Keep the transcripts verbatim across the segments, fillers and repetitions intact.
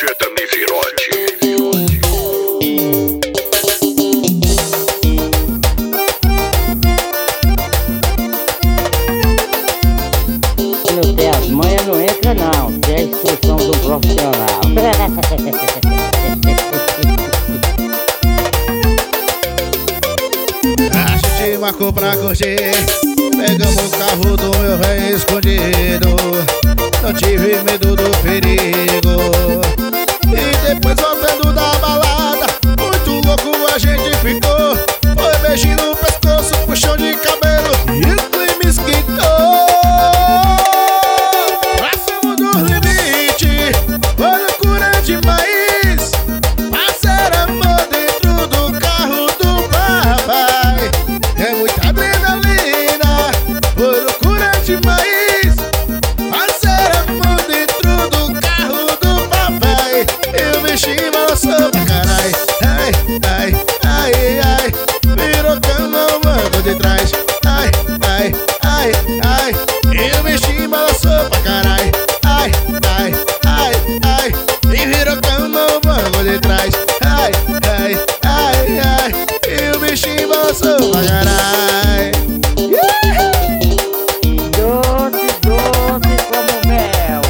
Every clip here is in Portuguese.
Buceta-me virote. Não tem as manhas, não entra não. Tem a instrução do profissional. A gente marcou pra curtir, pegamos o carro do meu rei escondido. Não tive medo do perigo. E depois voltando da balada, muito louco a gente ficou. Foi beijinho no pescoço, puxão de cabelo e o clima esquentou. Passamos do limite, foi loucura demais. Fazer amor dentro do carro do papai é muita adrenalina, foi loucura demais. Fazer amor dentro do carro do papai, eu mexi e balançou pra carai. Ai, ai, ai, ai, virou cama o banco de trás. Ai, ai, ai, ai, eu mexi e balançou pra carai. Ai, ai, ai, ai, e virou cama o banco de trás. Ai, ai, ai, ai, eu mexi e balançou pra carai. Doce, doce como mel.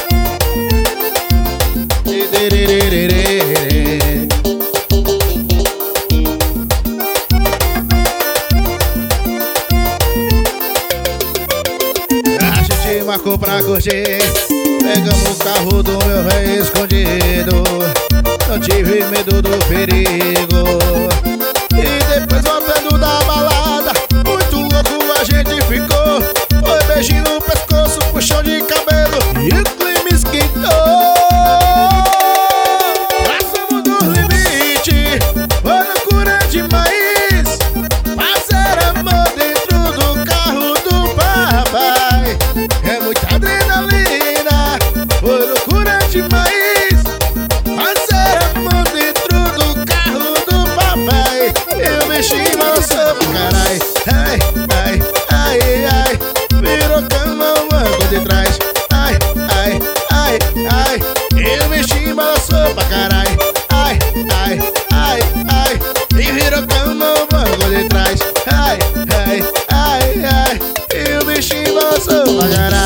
A gente marcou pra curtir, pegamos o carro do meu rei escondido. Não tive medo do perigo. E depois voltando da balada, muito louco a gente ficou. Foi beijinho no pescoço, puxão de cabelo e o clima esquentou. Passamos do limite, foi loucura demais. Fazer amor dentro do carro do papai é muita adrenalina, foi loucura demais. Fazer amor dentro do carro do papai, eu mexi e balançou pra carai. Ai, ai, ai, ai, virou cama o banco de trás. Ai, ai, ai, ai, eu mexi e balançou pra carai. Ai, ai, ai, ai, e virou cama o banco de trás. Ai, ai, ai, ai, eu mexi e balançou pra carai.